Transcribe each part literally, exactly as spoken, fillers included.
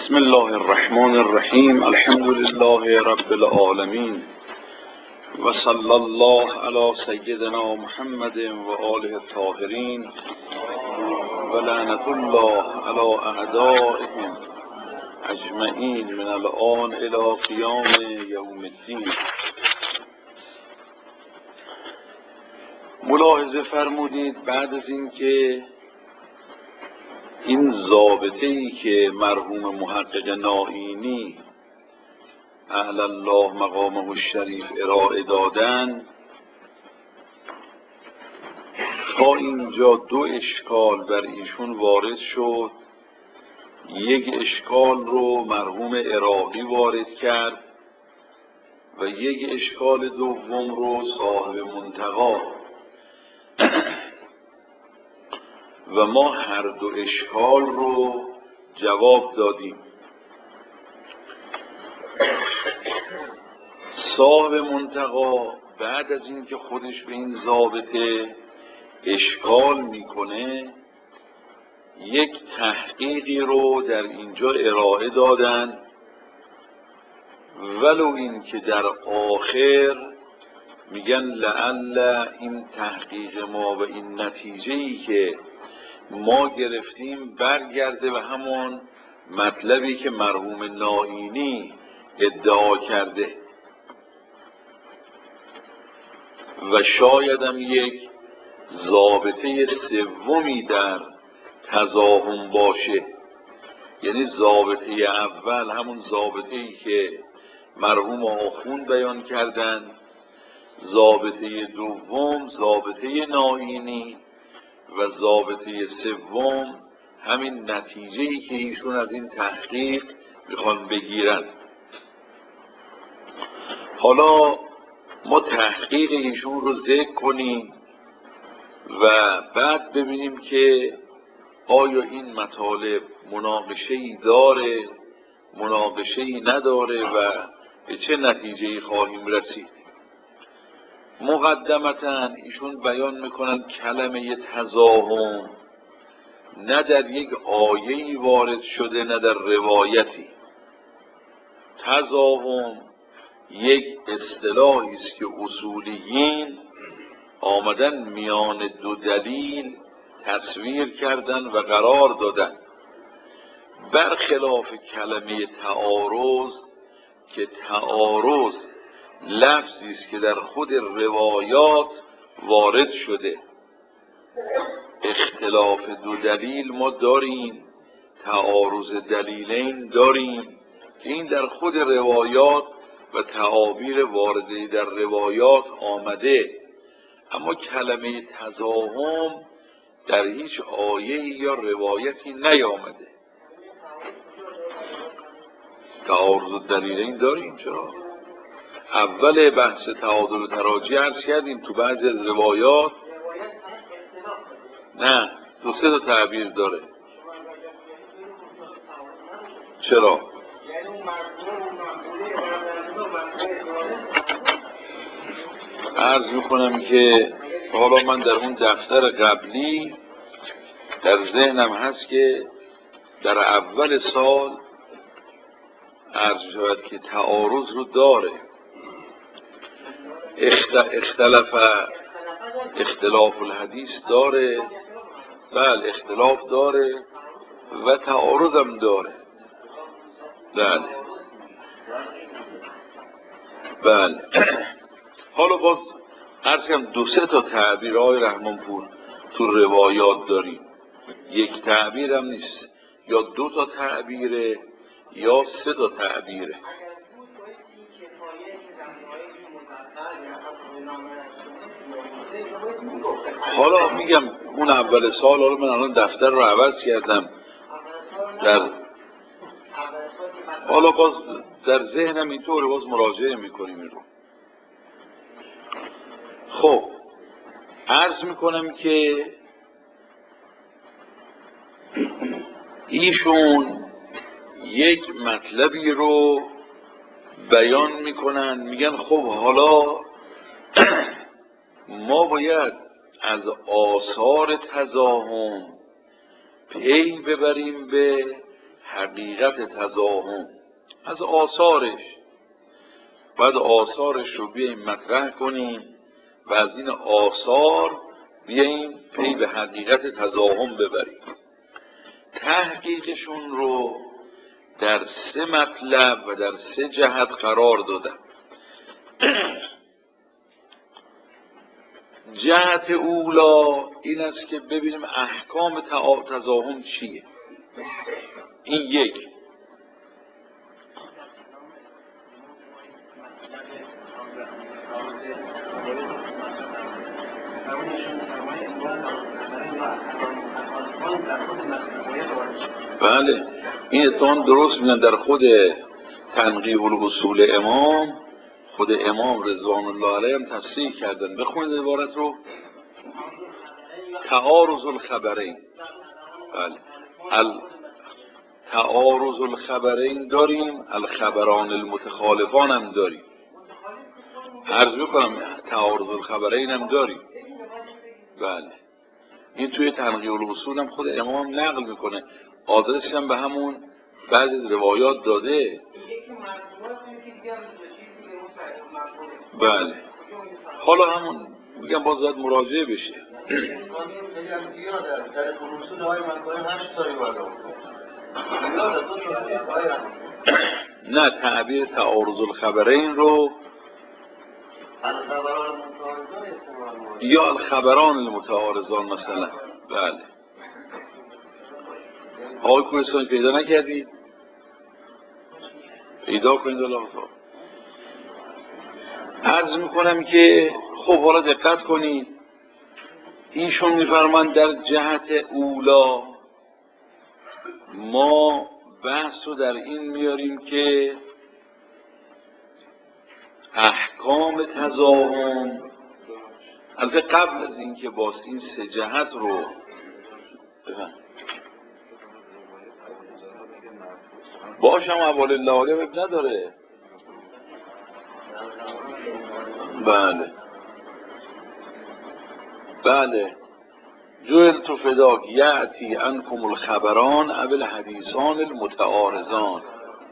بسم الله الرحمن الرحیم. الحمد لله رب العالمین و صلی الله علی سیدنا محمد و آله الطاهرین و لعنت الله علی اعدائهم اجمعین من الآن الی قیام یوم الدین. ملاحظه فرمودید بعد از اینکه این ضابطه‌ای که مرحوم محقق نائینی اعلی الله مقامه الشریف ارائه دادن، تا اینجا دو اشکال بر ایشون وارد شد. یک اشکال رو مرحوم عراقی وارد کرد و یک اشکال دوم رو صاحب منتقی، و ما هر دو اشکال رو جواب دادیم. صاحب منتقی بعد از اینکه خودش به این ضابطه اشکال میکنه، یک تحقیقی رو در اینجا ارائه دادن، ولو این که در آخر میگن لعل این تحقیق ما و این نتیجه‌ای که ما گرفتیم برگرده به همون مطلبی که مرحوم نائینی ادعا کرده و شاید هم یک ضابطه سومی در تضاهم باشه. یعنی ضابطه اول همون ضابطه‌ای که مرحوم آخوند بیان کردن، ضابطه دوم ضابطه نائینی و ضابطه سوم همین نتیجه‌ای که ایشون از این تحقیق میخوان بگیرن. حالا ما تحقیق ایشون رو ذکر کنیم و بعد ببینیم که آیا این مطالب مناقشه‌ای داره، مناقشه‌ای نداره و به چه نتیجه‌ای خواهیم رسید. مقدمتاً ایشون بیان میکنن کلمه تضاهم نه در یک آیه‌ای وارد شده نه در روایتی. تضاهم یک اصطلاحی است که اصولیین آمدن میان دو دلیل تصویر کردن و قرار دادن، برخلاف کلمه تعارض که تعارض لفظی است که در خود روایات وارد شده. اختلاف دو دلیل ما داریم، تعارض دلیلین داریم که این در خود روایات و تعابیر وارده در روایات آمده، اما کلمه تضاهم در هیچ آیه یا روایتی نیامده. تعارض دلیلین داریم. چرا؟ اول بحث تعادل و تراجی عرض کردیم تو بعضی از روایات نه دو سه تا تعبیر داره. چرا؟ عرض میکنم که حالا من در اون دفتر قبلی در ذهنم هست که در اول سال عرض شود که تعارض رو داره. اختلاف اختلاف الحدیث داره، بله اختلاف داره و تعارض هم داره. بله بله حالا باز عرض کنم دو سه تا تعبیرهای رحمانپور تو روایات داریم. یک تعبیر هم نیست، یا دو تا تعبیره یا سه تا تعبیره. حالا میگم اون اول سال، حالا من الان دفتر رو عوض کردم، در حالا باز در ذهنم اینطوره، باز مراجعه میکنیم این رو. خب عرض میکنم که ایشون یک مطلبی رو بیان میکنن، میگن خب حالا ما باید از آثار تضاهم پی ببریم به حقیقت تضاهم از آثارش، باید آثارش رو بیاییم مطرح کنیم و از این آثار بیاییم پی به حقیقت تضاهم ببریم. تحقیقشون رو در سه مطلب و در سه جهت قرار دادن. جهت اولا این است که ببینیم احکام تضاهم چیه. این یک. بله این اتهام درست میگن. در خود تنقیح الاصول امام، خود امام رضوان الله علیه هم تفسیر کردن. بخونید عبارت رو. تعارض الخبرین. بله ال... تعارض الخبرین داریم، الخبران المتخالفان هم داریم. عرض بکنم تعارض الخبرین هم داریم. بله این توی تنقیح الاصول هم خود امام نقل میکنه، آدرسش هم به همون بعضی روایات داده. بله حالا همون میگم باز باید مراجعه بشه. نه تعبیر تعارض الخبرین رو یا الخبران المتعارضان مثلا. بله آقای کوهستانی پیدا نکردید؟ پیدا کنید. الله عرض میکنم که خب حالا دقت کنید. ایشون میفرمایند در جهت اولا ما بحث رو در این میاریم که احکام تضاهم، البته قبل از این که باز این سه جهت رو باشم اول الله علیه نداره. بله بله جعلت فداک یأتی عنکم الخبران او الحدیثان المتعارضان.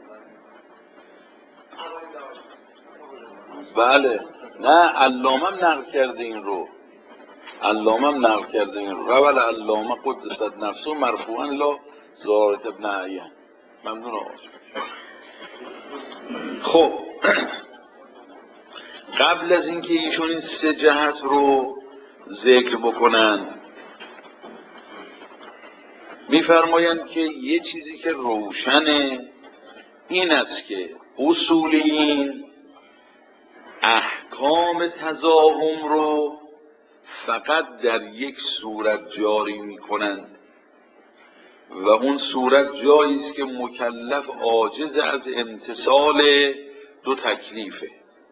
بله نه علامه نقل کرده این رو، علامه نقل کرده این رو. روال علامه قدست نفسه مرفوعا لا زارت ابن عیان. ممنون آقا. خب قبل از اینکه ایشون این سه جهت رو ذکر بکنن میفرمایند که یه چیزی که روشنه این است که اصولیین احکام تضاهم رو فقط در یک صورت جاری میکنند و اون صورت جایی است که مکلف عاجز از امتثال دو تکلیفه.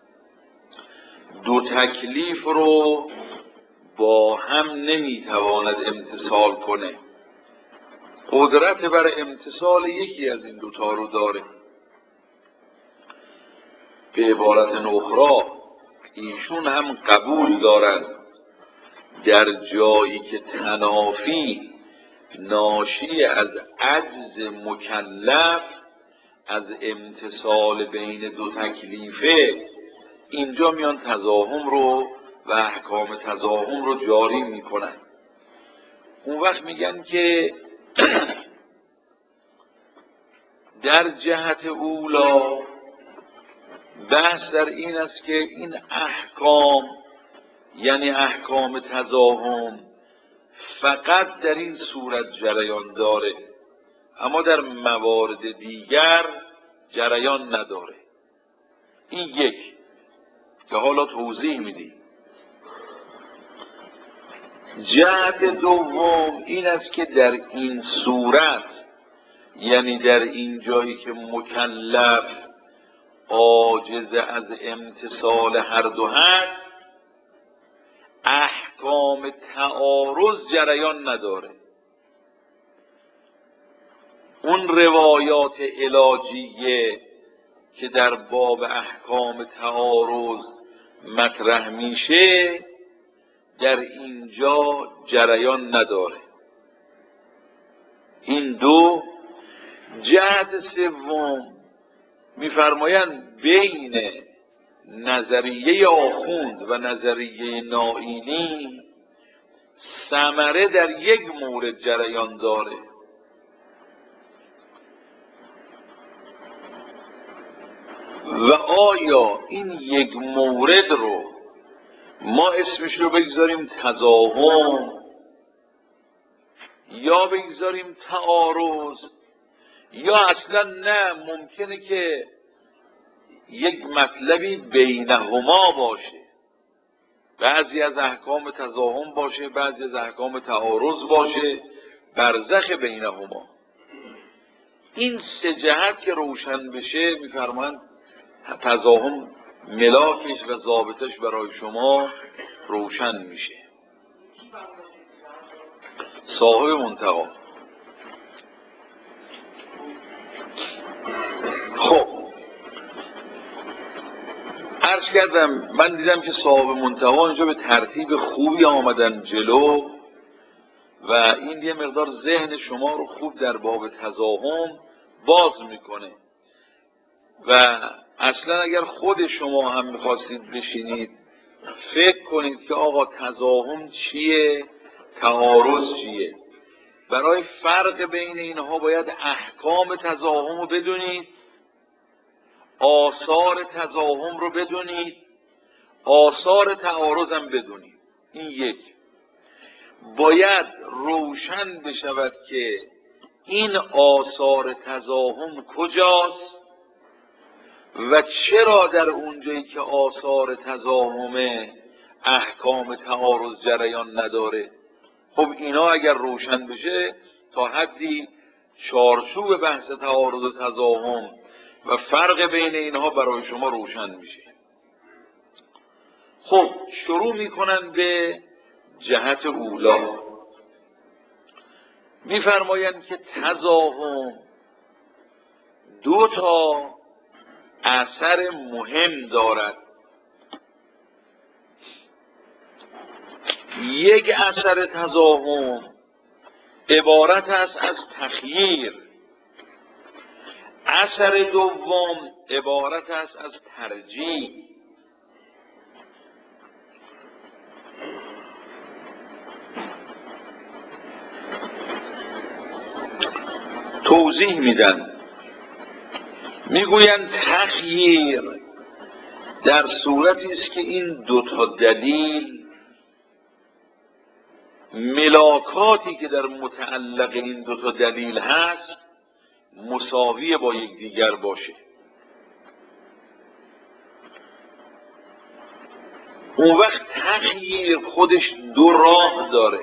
دو تکلیف رو با هم نمیتواند امتثال کنه. قدرت بر امتثال یکی از این دوتا رو داره. به عبارت اخرى ایشون هم قبول دارند در جایی که تنافی ناشی از عجز مکلف از امتثال بین دو تکلیفه، اینجا میان تضاهم رو و احکام تضاهم رو جاری میکنن. اون وقت میگن که در جهت اولا بحث در این است که این احکام یعنی احکام تضاهم فقط در این صورت جریان داره، اما در موارد دیگر جریان نداره. این یک که حالا توضیح میدیم. جهت دوم این است که در این صورت یعنی در این جایی که مکلف عاجز از امتثال هر دو هست احکام تعارض جریان نداره. اون روایات علاجیه که در باب احکام تعارض مطرح میشه در اینجا جریان نداره. این دو جهت سوم میفرمایند بین نظریه آخوند و نظریه نائینی ثمره در یک مورد جریان داره، و آیا این یک مورد رو ما اسمش رو بگذاریم تضاهم یا بگذاریم تعارض، یا اصلا نه ممکنه که یک مطلبی بینهما باشه، بعضی از احکام تضاهم باشه، بعضی از احکام تعارض باشه، برزخ بینهما. این سه جهت که روشن بشه میفرمایند تضاهم ملاکش و ضابطش برای شما روشن میشه. صاحب منتقا. خب عرض کردم من دیدم که صاحب منتقا اینجا به ترتیب خوبی آمدن جلو و این یه مقدار ذهن شما رو خوب در باب تضاهم باز میکنه، و اصلا اگر خود شما هم میخواستید بشینید فکر کنید که آقا تضاهم چیه، تعارض چیه، برای فرق بین اینها باید احکام تضاهم رو بدونید، آثار تضاهم رو بدونید، آثار تعارض هم بدونید. این یک باید روشن بشود که این آثار تضاهم کجاست و چرا در اونجایی که آثار تضاهم احکام تعارض جریان نداره. خب اینا اگر روشن بشه تا حدی چارچوب بحث تعارض و تضاهم و فرق بین اینها برای شما روشن میشه. خب شروع میکنن به جهت اولا، میفرمایند که تضاهم دو تا اثر مهم دارد. یک اثر تضاهم عبارت است از تخییر، اثر دوم عبارت است از ترجیح. توضیح میدن، میگویند تخییر در صورتی است که این دو تا دلیل ملاکاتی که در متعلق این دو تا دلیل هست مساوی با یکدیگر باشه. اون وقت تخییر خودش دو راه داره،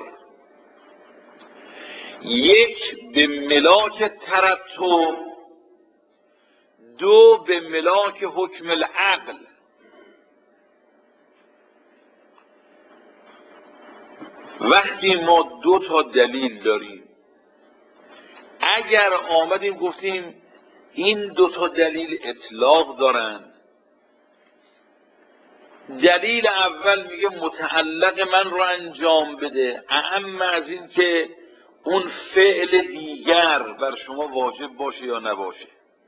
یک به ملاک ترتب، دو به ملاک حکم العقل. وقتی ما دو تا دلیل داریم، اگر آمدیم گفتیم این دو تا دلیل اطلاق دارند، دلیل اول میگه متعلق من رو انجام بده، اهم از این که اون فعل دیگر بر شما واجب باشه یا نباشه.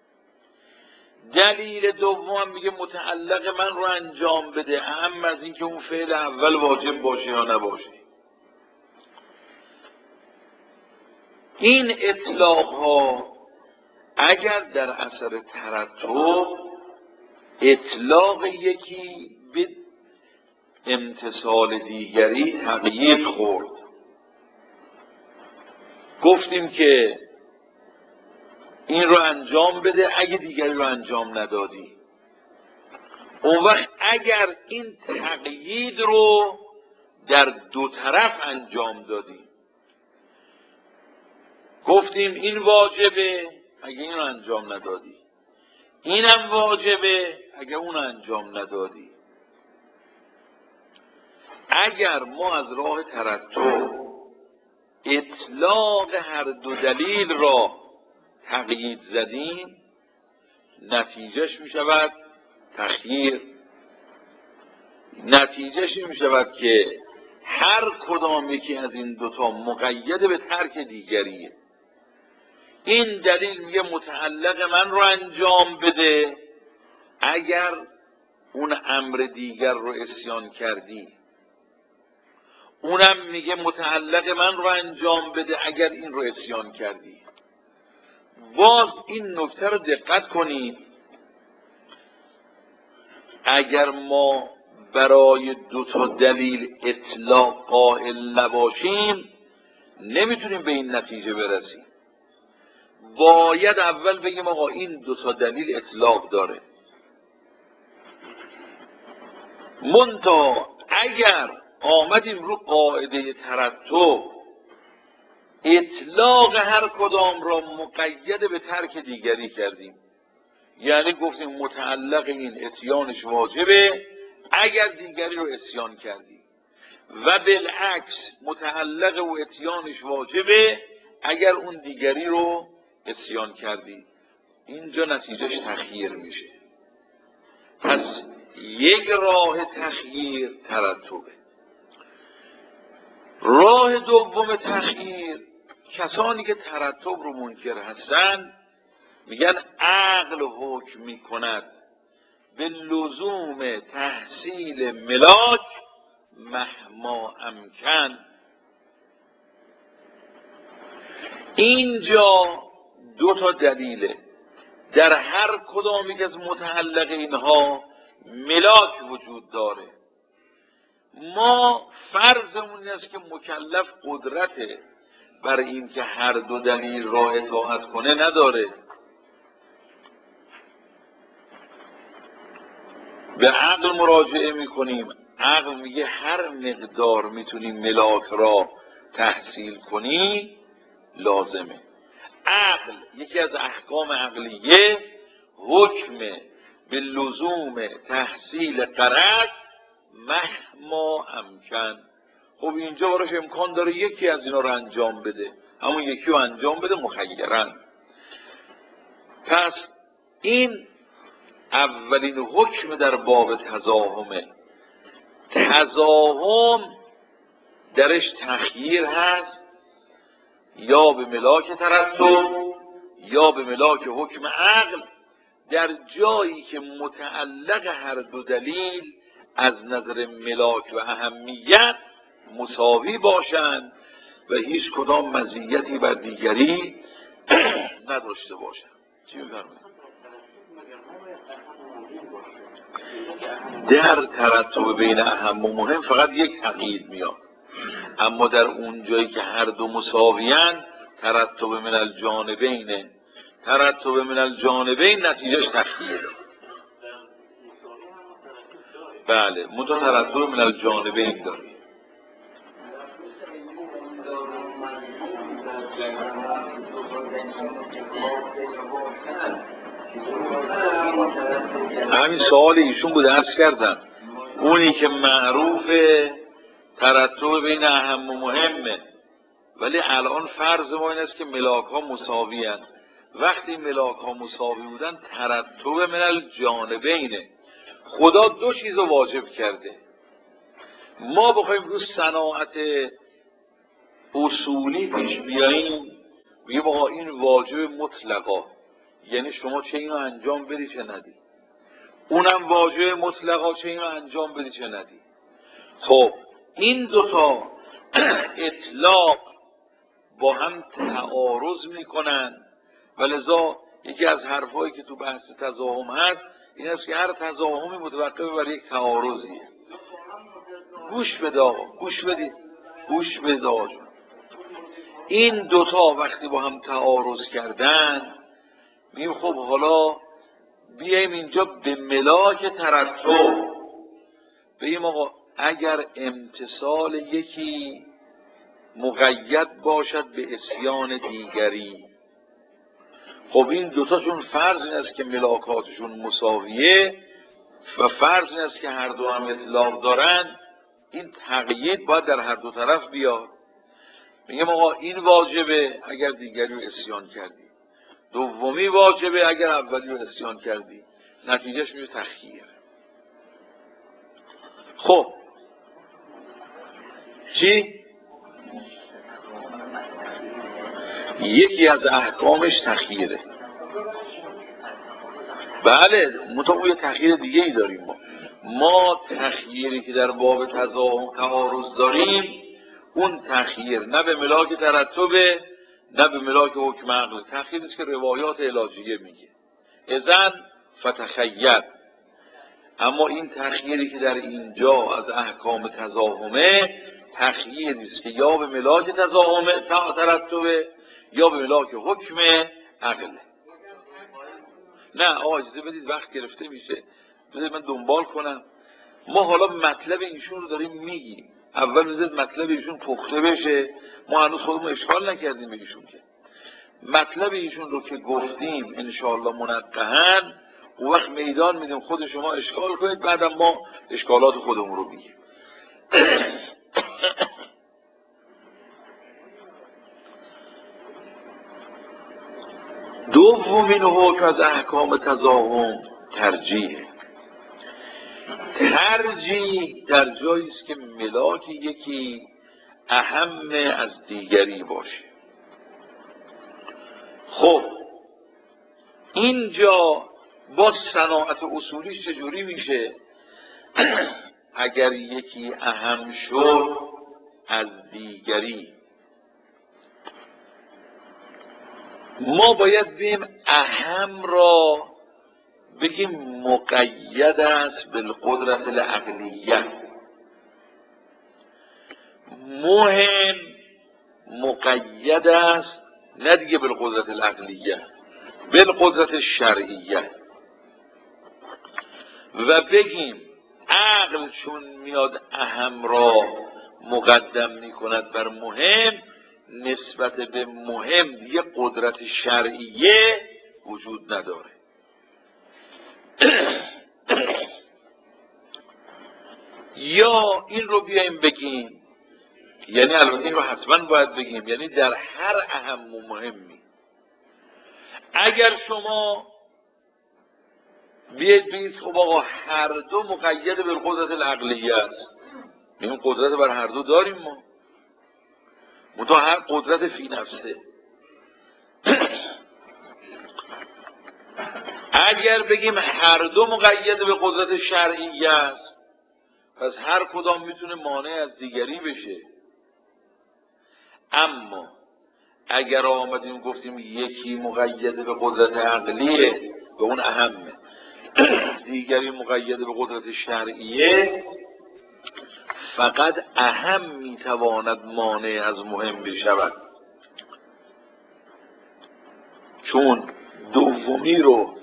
دلیل دوم میگه متعلق من رو انجام بده، اهم از این که اون فعل اول واجب باشه یا نباشه. این اطلاق ها اگر در اثر ترتب اطلاق یکی به امتصال دیگری تقیید خورد، گفتیم که این رو انجام بده اگه دیگری رو انجام ندادی، اون وقت اگر این تقیید رو در دو طرف انجام دادی، گفتیم این واجبه اگه این رو انجام ندادی، اینم واجبه اگه اون انجام ندادی. اگر ما از راه ترتب اطلاق هر دو دلیل را تقیید زدیم، نتیجهش می شود تخییر. نتیجهش می شود که هر کدام یکی از این دوتا مقید به ترک دیگریه. این دلیل میگه متعلق من رو انجام بده اگر اون امر دیگر رو عصیان کردی. اونم میگه متعلق من رو انجام بده اگر این رو عصیان کردی. باز این نکته رو دقت کنید، اگر ما برای دو تا دلیل اطلاق قائل نباشیم نمیتونیم به این نتیجه برسیم. باید اول بگیم آقا این دو تا دلیل اطلاق داره. منتها اگر آمدیم رو قاعده ترتب، اطلاق هر کدام را مقید به ترک دیگری کردیم. یعنی گفتیم متعلق این اتیانش واجبه اگر دیگری رو اتیان کردی، و بالعکس متعلق و اتیانش واجبه اگر اون دیگری رو اتیان کردی. اینجا نتیجهش تخییر میشه. پس یک راه تخییر ترتبه. راه دوم تخییر، کسانی که ترتب رو منکر هستن میگن عقل حکم میکند به لزوم تحصیل ملاک مهما امکن. اینجا دو تا دلیله، در هر کدام یک از متعلق اینها ملاک وجود داره. ما فرضمون این است که مکلف قدرت بر این که هر دو دلیل را اطاعت کنه نداره. به عقل مراجعه میکنیم، عقل میگه هر مقدار میتونی ملاک را تحصیل کنی لازمه. عقل یکی از احکام عقلیه حکم به لزوم تحصیل غرض مهما امکن. خب اینجا براش امکان داره یکی از اینا رو انجام بده، همون یکی رو انجام بده مخیرن. پس این اولین حکم در باب تزاحمه. تزاحم درش تخییر هست، یا به ملاک ترتب یا به ملاک حکم عقل، در جایی که متعلق هر دو دلیل از نظر ملاک و اهمیت مساوی باشند و هیچ کدام مزیتی بر دیگری نداشته باشند. چی می‌فرمایید؟ در ترتب بین اهم و مهم فقط یک تقیید میاد، اما در اون جایی که هر دو مساویان ترتب من الجانبین، ترتب من الجانبین نتیجهش تخییره. بله منتها ترتب من الجانبین داره. همین سوال ایشون بود، عرض کردم اونی که معروف ترتب بین اهم و مهمه، ولی الان فرض ما این است که ملاک ها مساوی هستند. وقتی ملاک ها مساوی بودن ترتب من الجانبینه. خدا دو چیز رو واجب کرده. ما بخوایم رو صناعت اصولی پیش بیاییم میگه آقا این واجب مطلقا، یعنی شما چه اینو انجام بدی چه ندی. اونم واجب مطلقا، چه اینو انجام بدی چه ندی. خب این دوتا اطلاق با هم تعارض میکنن و لذا یکی از حرفایی که تو بحث تزاحم هست این است که هر تزاحمی متوقف بر یک تعارضیه. گوش بده آقا، گوش بدید، گوش بده آقا. این دوتا وقتی با هم تعارض کردن میگیم خب حالا بیایم اینجا به ملاک ترتب بگیم آقا اگر امتثال یکی مقید باشد به عصیان دیگری، خب این دوتاشون فرض این است که ملاکاتشون مساویه و فرض این است که هر دو هم اطلاق دارن. این تقیید باید در هر دو طرف بیاد. میگم آقا این واجبه اگر دیگری رو عصیان کردی، دومی واجبه اگر اولی رو عصیان کردی، نتیجهش میشه تخییر. خب چی؟ یکی از احکامش تخییره. بله مطابق یه تخییر دیگه ای داریم. ما ما تخییری که در باب تضاهم تعارض داریم، اون تخییر نه به ملاک ترتبه نه به ملاک حکم عقل. تخییری که روایات علاجیه میگه اذن فتخیر. اما این تخییری که در اینجا از احکام تضاهمه، تخییری است که یا به ملاک تضاهم ترتبه یا به ملاک حکم عقله. نه آقا اجازه بدید وقت گرفته میشه، بذارید من دنبال کنم. ما حالا مطلب ایشون رو داریم میگیم، اول بذارید مطلب ایشون پخته بشه. ما هنوز خودمون اشکال نکردیم به ایشون که مطلب ایشون رو که گفتیم انشاءالله منقحاً، اون وقت میدان میدیم خود شما اشکال کنید، بعدم ما اشکالات خودمون رو میگیم. دومین حکم از احکام تضاهم ترجیح. ترجیح در جایی است که ملاک یکی اهم از دیگری باشه. خب اینجا با صناعت اصولی چجوری میشه؟ اگر یکی اهم شد از دیگری، ما باید بیم اهم را بگیم مقید است بالقدرت العقلیه، مهم مقید است نه دیگه بالقدرت العقلیه، بالقدرت الشرعیه. و بگیم عقل چون میاد اهم را مقدم میکند بر مهم، نسبت به مهم دیگه قدرت شرعیه وجود نداره. یا این رو بیایم بگیم، یعنی البته این رو حتما باید بگیم، یعنی در هر اهم و مهمی اگر شما بیاید بگید خب آقا هر دو مقید بالقدرت العقلیه است، این قدرت بر هر دو داریم ما، منتها هر قدرت فی نفسه. اگر بگیم هر دو مقید به قدرت شرعیه است، پس هر کدام میتونه مانع از دیگری بشه. اما اگر آمدیم گفتیم یکی مقید به قدرت عقلیه، به اون اهمه، دیگری مقید به قدرت شرعیه، فقط اهم میتواند مانع از مهم بشود. چون دومی رو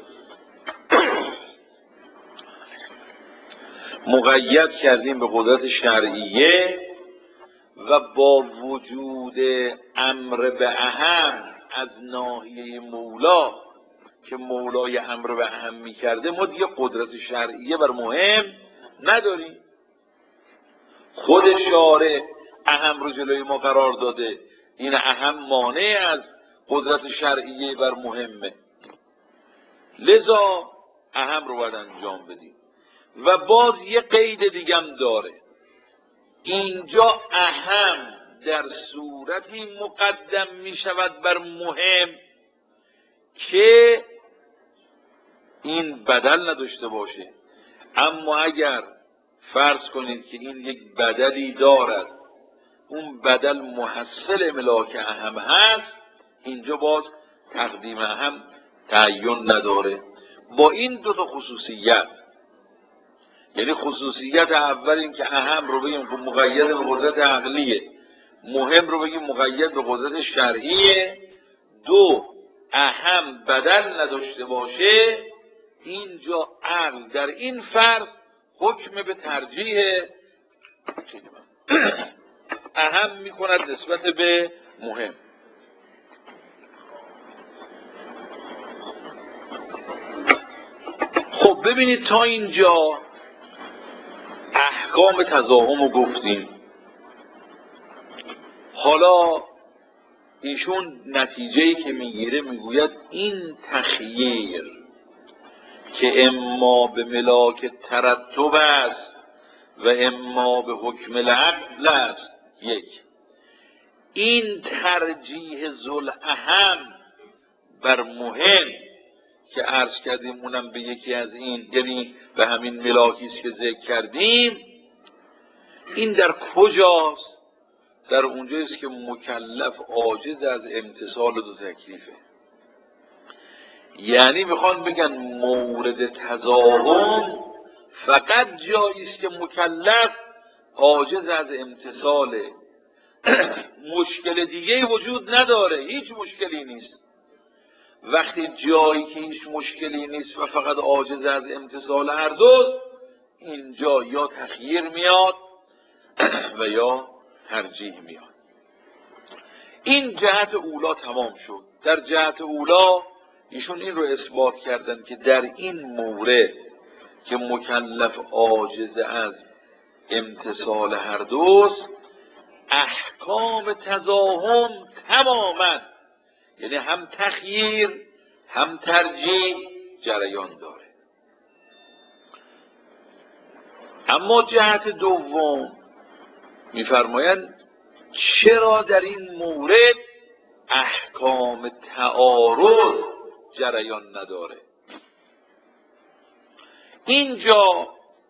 مقید کردیم به قدرت شرعیه و با وجود امر به اهم از ناحیه مولا که مولای امر به اهم میکرده، ما دیگه قدرت شرعیه بر مهم نداریم. خود شارع اهم رو جلوی ما قرار داده، این اهم مانع از قدرت شرعیه بر مهمه، لذا اهم رو باید انجام بدیم. و باز یه قید دیگه هم داره، اینجا اهم در صورتی مقدم می شود بر مهم که این بدل نداشته باشه. اما اگر فرض کنید که این یک بدلی دارد، اون بدل محصل ملاک اهم هست، اینجا باز تقدیم اهم تعین نداره. با این دو تا خصوصیت، یعنی خصوصیت اول این که اهم رو بگیم که مقید به قدرت عقلیه، مهم رو بگیم مقید به قدرت شرعیه، دو اهم بدل نداشته باشه، اینجا عقل در این فرض حکم به ترجیح اهم میکند نسبت به مهم. خب ببینید تا اینجا احکام تضاهم رو گفتیم. حالا ایشون نتیجه‌ای که میگیره میگوید این تخییر که اما به ملاک ترتب است و اما به حکم العقل است، یک، این ترجیح ذوالأهم بر مهم که عرض کردیم، اونم به یکی از این، یعنی به همین ملاکی است که ذکر کردیم، این در کجاست؟ در اونجاییست که مکلف عاجز از امتثال دو تکلیفه. یعنی میخوان بگن مورد تضاهم فقط جایی است که مکلف عاجز از امتثاله. مشکل دیگه وجود نداره، هیچ مشکلی نیست. وقتی جایی که هیچ مشکلی نیست و فقط عاجز از امتثال هر دوست، اینجا یا تخییر میاد و یا ترجیح میاد. این جهت اولا تمام شد. در جهت اولا ایشون این رو اثبات کردن که در این مورد که مکلف عاجز از امتثال هر دوست، احکام تضاهم تماما، یعنی هم تخییر هم ترجیح جریان داره. اما جهت دوم میفرمایند چرا در این مورد احکام تعارض جریان نداره؟ اینجا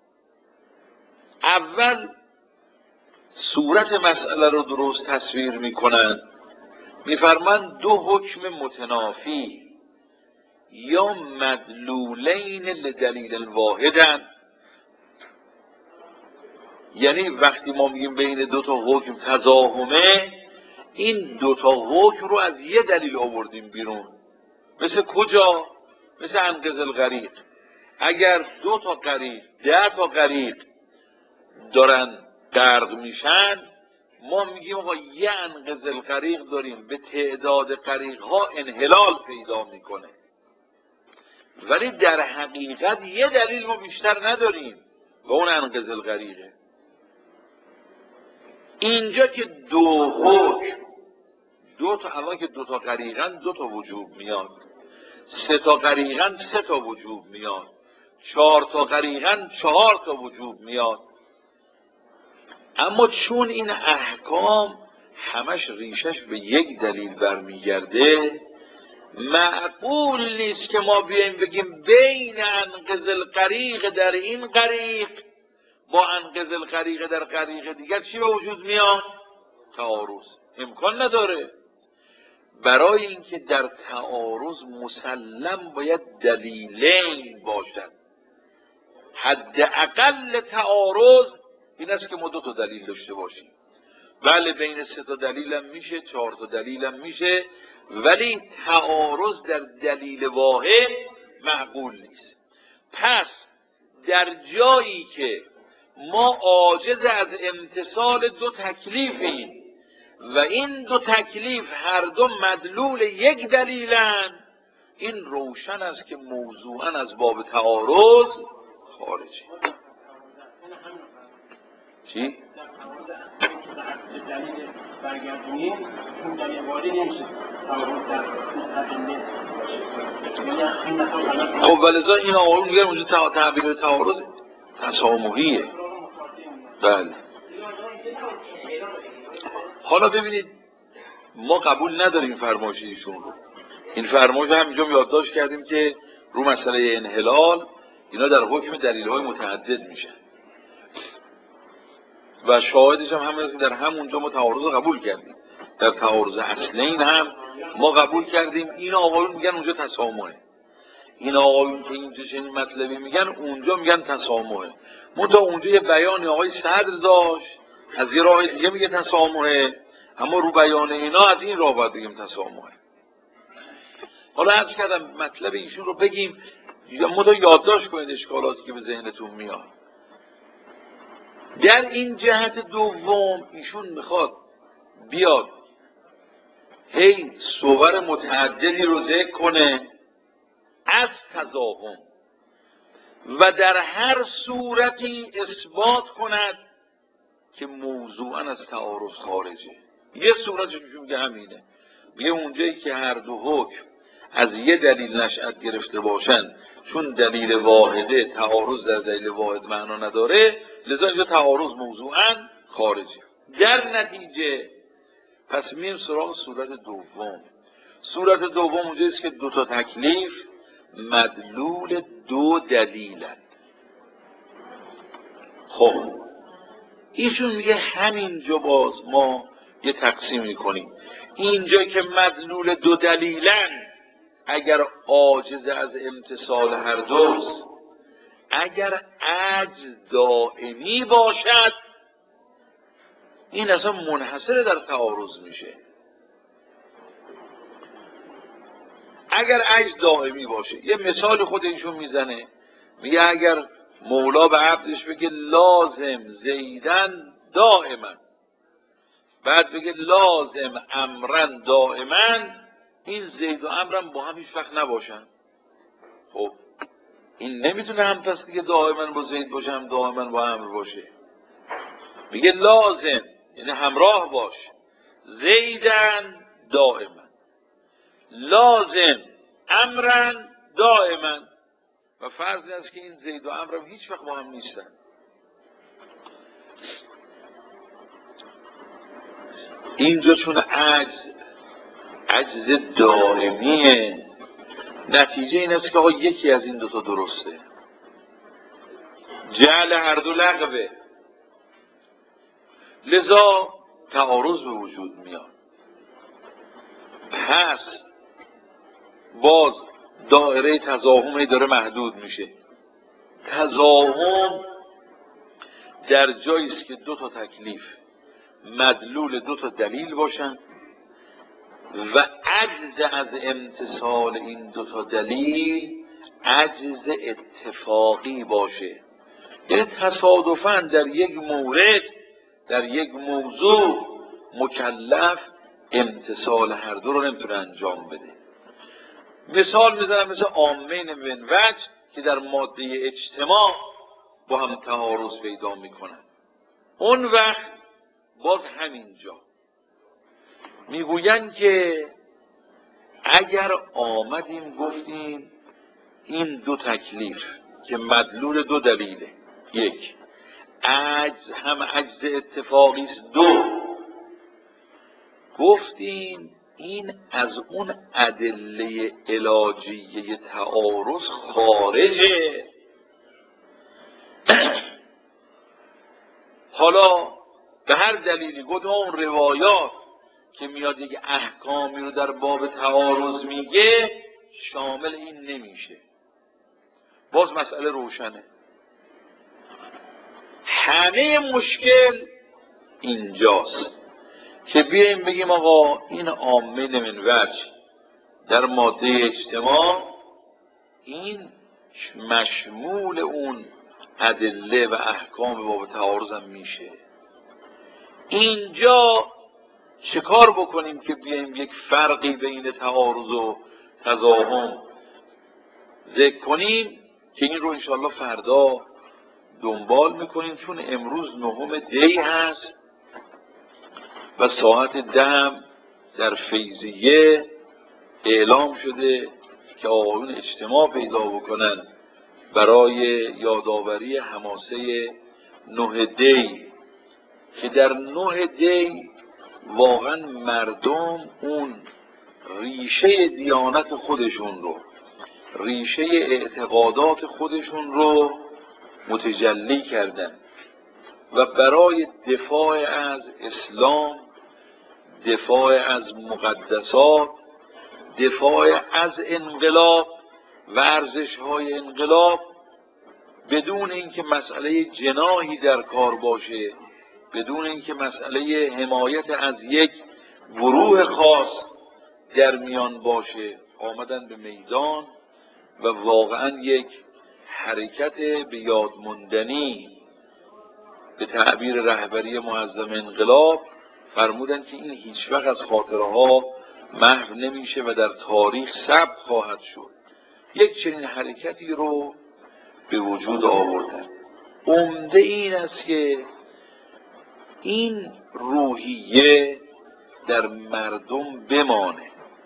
اول صورت مسئله رو درست تصویر میکنن. میفرمایند دو حکم متنافی یا مدلولین لدلیل واحدن. یعنی وقتی ما میگیم بین دو تا حکم تضاهمه، این دو تا حکم رو از یه دلیل آوردیم بیرون. مثل کجا؟ مثل انقض الغریق. اگر دو تا غریق، ده تا غریق دارن غرق میشن، ما میگیم آقا یه انقض الغریق داریم، به تعداد غریق ها انحلال پیدا میکنه. ولی در حقیقت یه دلیل ما بیشتر نداریم و اون انقض الغریقه. اینجا که دو حکم، دو تا، الان که دو تا غریقن دو تا وجوب میاد، سه تا غریقن سه تا وجوب میاد، چهار تا غریقن چهار تا وجوب میاد. اما چون این احکام همش ریشش به یک دلیل برمیگرده، معقول نیست که ما بیاییم بگیم بین انقض الغریق در این غریق با انقض الغریق در غریق دیگر چی به وجود میاد؟ تعارض. امکان نداره. برای اینکه در تعارض مسلم باید دلیلین باشد. حداقل تعارض این است که ما دو تا دلیل داشته باشیم. بله بین سه تا دلیل هم میشه، چهار تا دلیل هم میشه، ولی تعارض در دلیل واحد معقول نیست. پس در جایی که ما عاجز از امتثال دو تکلیفیم و این دو تکلیف هر دو مدلول یک دلیلن، این روشن است که موضوعاً از باب تعارض خارجی. چی؟ خب ولذا این آقایون میگن اونجا تعبیر تعارض تسامحیه. بله. حالا ببینید ما قبول نداریم فرمایش ایشون رو. این فرمایش همینجا یادداشت کردیم که رو مسئله انحلال اینا در حکم دلیل‌های متعدد میشن و شاهدش هم همین است که در همونجا ما تعارض قبول کردیم. در تعارض اصلین هم ما قبول کردیم. این آقایون میگن اونجا تسامحه، این آقایون که اینجا چنین مطلبی میگن اونجا میگن تسامحه. منتها اونجا یه بیانی آقای صدر داشت، از یه راه دیگه میگه تسامحه، اما رو بیان اینا از این راه باید بگیم تسامحه. حالا عرض کردم مطلب ایشون رو بگیم، منتها یادداشت کنید اشکالاتی که به ذهنتون میاد. در این جهت دوم ایشون میخواد بیاد هی صور متعددی رو ذکر کنه از تضاهم و در هر صورتی اثبات کند که موضوعاً از تعارض خارجه. یه صورتش میگه همینه، میگه اونجایی که هر دو حکم از یه دلیل نشأت گرفته باشن، چون دلیل واحده تعارض در دلیل واحد معنا نداره، لذا اینجا تعارض موضوعاً خارجه. در نتیجه پس میریم سراغ صورت دوم. صورت دوم اونجاییست که دو تا تکلیف مدلول دو دلیلند. خب ایشون میگه همینجا باز ما یه تقسیم میکنیم. اینجا که مدلول دو دلیلن، اگر عاجز از امتصال هر دوست، اگر عجز دائمی باشد، این اصلا منحصر در تعارض میشه. اگر عجز دائمی باشه، یه مثال خود ایشون میزنه، میگه اگر مولا به عبدش بگه لازم زیدن دائما، بعد بگه لازم امرن دائما، این زید و امرن با هم هیچ وقت نباشن. خب این نمیتونه هم پس دیگه دائما با زید باشه هم دائما با امر باشه. میگه لازم یعنی همراه باش، زیدن دائما، لازم امرن دائما. و فرض است که این زید و امر هم هیچ وقت با هم نیستن. اینجا چون عجز عجز دائمیه، نتیجه این است که آقا یکی از این دوتا درسته، جعل هر دو لغوه، لذا تعارض به وجود میاد. پس باز دایره تضاهم داره محدود میشه. تضاهم در جایی است که دو تا تکلیف مدلول دو تا دلیل باشن و عجز از امتصال این دو تا دلیل عجز اتفاقی باشه، یعنی تصادفاً در یک مورد، در یک موضوع مکلف امتصال هر دو رو نمیتونه انجام بده. مثال میزنم مثل عامین من وجه که در ماده اجتماع با هم تعارض پیدا میکنن. اون وقت باز همینجا میگوین که اگر آمدیم گفتیم این دو تکلیف که مدلول دو دلیله، یک عجز هم عجز اتفاقی است، دو گفتیم این از اون ادله علاجیه تعارض خارجه. حالا به هر دلیلی گفتم اون روایات که میاد یک احکامی رو در باب تعارض میگه شامل این نمیشه. باز مسئله روشنه. همه مشکل اینجاست که بیاییم بگیم آقا این عامل من وجه در ماده اجتماع این مشمول اون ادله و احکام باب تعارض هم میشه. اینجا چه کار بکنیم که بیاییم یک فرقی بین تعارض و تضاهم ذکر کنیم که این رو انشاءالله فردا دنبال میکنیم، چون امروز نهم دی هست و ساعت ده در فیضیه اعلام شده که آقایون اجتماع پیدا بکنن برای یادآوری حماسه نه دی، که در نه دی واقعا مردم اون ریشه دیانت خودشون رو، ریشه اعتقادات خودشون رو متجلی کردن و برای دفاع از اسلام، دفاع از مقدسات، دفاع از انقلاب و ارزش‌های انقلاب، بدون اینکه مسئله جناحی در کار باشه، بدون اینکه مسئله حمایت از یک گروه خاص در میان باشه، آمدن به میدان و واقعا یک حرکت به یادماندنی به تعبیر رهبری معظم انقلاب فرمودن که این هیچ وقت از خاطره ها محو نمیشه و در تاریخ ثبت خواهد شد. یک چنین حرکتی رو به وجود آوردن. عمده این است که این روحیه در مردم بمانه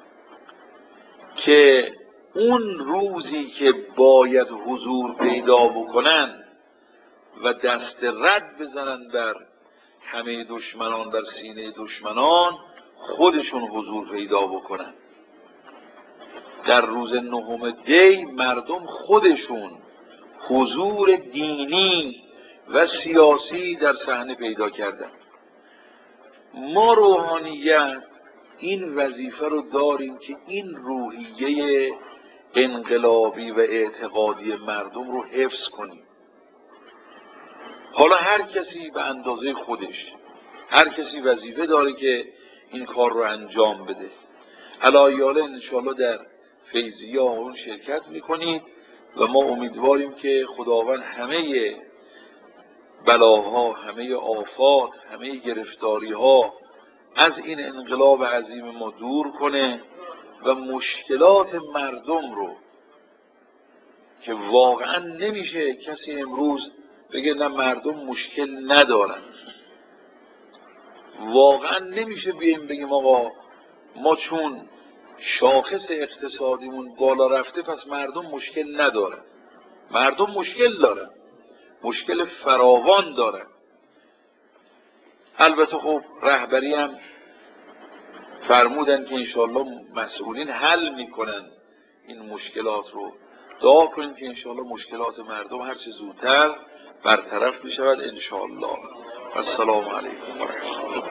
که اون روزی که باید حضور پیدا بکنن و دست رد بزنن بر همه دشمنان، بر سینه دشمنان، خودشون حضور پیدا بکنن. در روز نهم دی مردم خودشون حضور دینی و سیاسی در صحنه پیدا کردن. ما روحانیت این وظیفه رو داریم که این روحیه انقلابی و اعتقادی مردم رو حفظ کنیم. حالا هر کسی به اندازه خودش، هر کسی وظیفه داره که این کار رو انجام بده. علایاله انشاءالله در فیضیه اون شرکت میکنید و ما امیدواریم که خداوند همه بلاها، همه آفات، همه گرفتاری ها از این انقلاب عظیم ما دور کنه و مشکلات مردم رو که واقعا نمیشه کسی امروز بگه نه مردم مشکل ندارن، واقعا نمیشه بیایم بگیم آقا ما چون شاخص اقتصادیمون بالا رفته پس مردم مشکل ندارن. مردم مشکل دارن، مشکل فراوان دارن. البته خب رهبری هم فرمودن که انشاءالله مسئولین حل میکنن این مشکلات رو. دعا کنیم که انشاءالله مشکلات مردم هر چه زودتر برطرف بشود انشاءالله. السلام علیکم و رحمت الله.